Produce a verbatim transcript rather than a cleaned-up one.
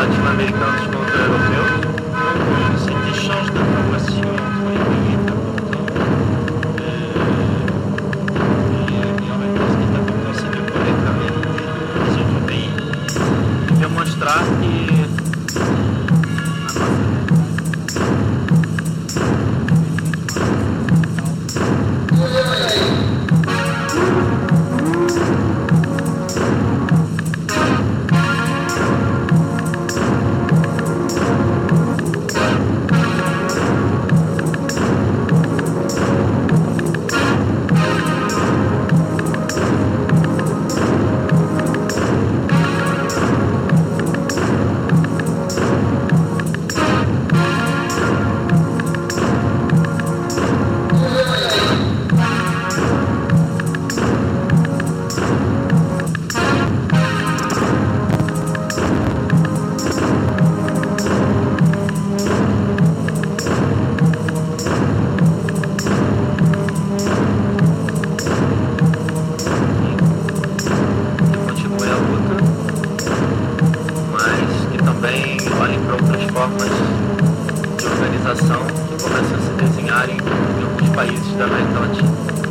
latino-americanos contra europeus? Cet échange d'informations entre les pays est important. Euh, et, et en même temps, ce qui est important, c'est de connaître la réalité des autres pays. Demonstrar que continue a luta, mas que também olhem para outras formas de organização que começam a se desenhar em, em alguns países da América Latina.